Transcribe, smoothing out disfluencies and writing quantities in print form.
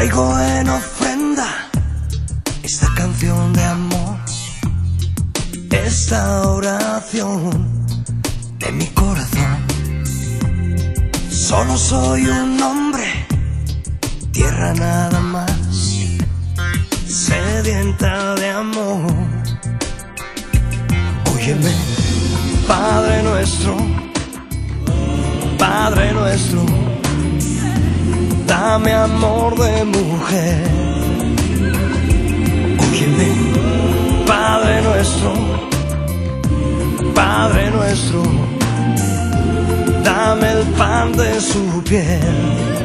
Traigo en ofrenda esta canción de amor, esta oración de mi corazón. Solo soy un hombre, tierra nada más, sedienta de amor. Óyeme, Padre nuestro, Padre nuestro, dame amor de mujer. Óyeme, Padre nuestro, Padre nuestro, dame el pan de su piel.